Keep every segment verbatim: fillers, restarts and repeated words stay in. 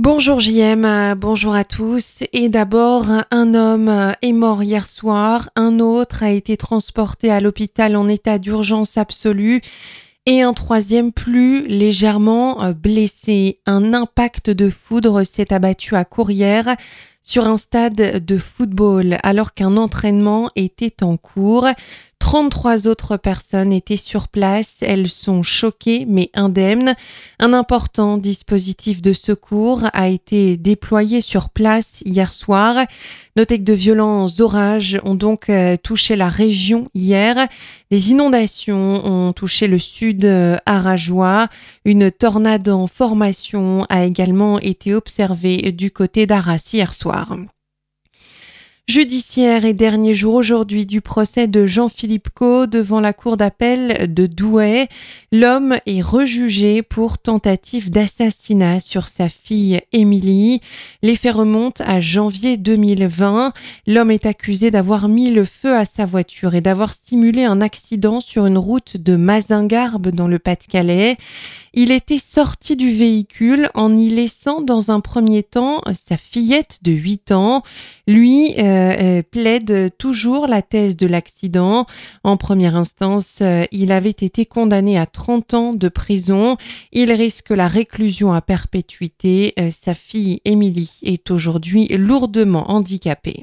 Bonjour J M, euh, bonjour à tous. Et d'abord, un homme euh, est mort hier soir, un autre a été transporté à l'hôpital en état d'urgence absolue et un troisième plus légèrement euh, blessé. Un impact de foudre s'est abattu à Courrières sur un stade de football alors qu'un entraînement était en cours. trente-trois autres personnes étaient sur place, elles sont choquées mais indemnes. Un important dispositif de secours a été déployé sur place hier soir. Notez que de violents orages ont donc euh, touché la région hier. Des inondations ont touché le sud euh, arageois. Une tornade en formation a également été observée du côté d'Arras hier soir. Judiciaire et dernier jour aujourd'hui du procès de Jean-Philippe Caux devant la cour d'appel de Douai. L'homme est rejugé pour tentative d'assassinat sur sa fille Émilie. Les faits remontent à janvier deux mille vingt. L'homme est accusé d'avoir mis le feu à sa voiture et d'avoir simulé un accident sur une route de Mazingarbe dans le Pas-de-Calais. Il était sorti du véhicule en y laissant dans un premier temps sa fillette de huit ans. Lui euh, euh, plaide toujours la thèse de l'accident. En première instance, euh, il avait été condamné à trente ans de prison. Il risque la réclusion à perpétuité. Euh, sa fille Émilie est aujourd'hui lourdement handicapée.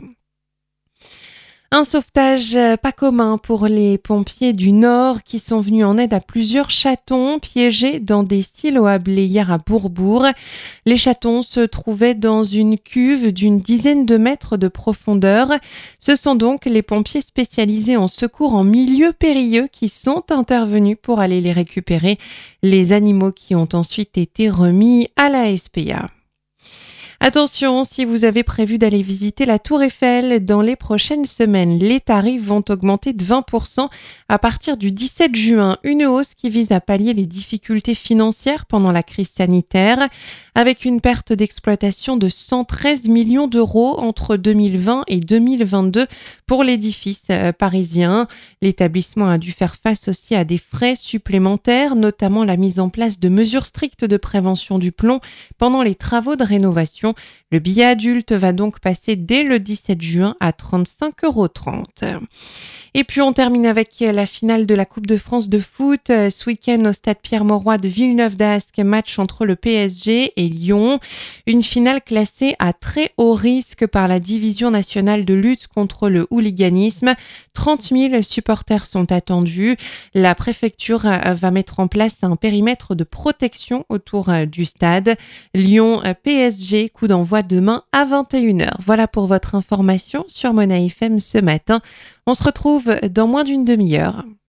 Un sauvetage pas commun pour les pompiers du Nord qui sont venus en aide à plusieurs chatons piégés dans des silos à blé hier à Bourbourg. Les chatons se trouvaient dans une cuve d'une dizaine de mètres de profondeur. Ce sont donc les pompiers spécialisés en secours en milieu périlleux qui sont intervenus pour aller les récupérer. Les animaux qui ont ensuite été remis à la S P A. Attention, si vous avez prévu d'aller visiter la Tour Eiffel dans les prochaines semaines, les tarifs vont augmenter de vingt pour cent à partir du dix-sept juin. Une hausse qui vise à pallier les difficultés financières pendant la crise sanitaire, avec une perte d'exploitation de cent treize millions d'euros entre deux mille vingt et deux mille vingt-deux pour l'édifice parisien. L'établissement a dû faire face aussi à des frais supplémentaires, notamment la mise en place de mesures strictes de prévention du plomb pendant les travaux de rénovation. Le billet adulte va donc passer dès le dix-sept juin à trente-cinq euros trente. Et puis on termine avec la finale de la Coupe de France de foot. Ce week-end au stade Pierre-Mauroy de Villeneuve-d'Ascq, match entre le P S G et Lyon. Une finale classée à très haut risque par la Division nationale de lutte contre le hooliganisme. trente mille supporters sont attendus. La préfecture va mettre en place un périmètre de protection autour du stade. Lyon-P S G, coup d'envoi demain à vingt et une heures. Voilà pour votre information sur Mona F M ce matin. On se retrouve dans moins d'une demi-heure.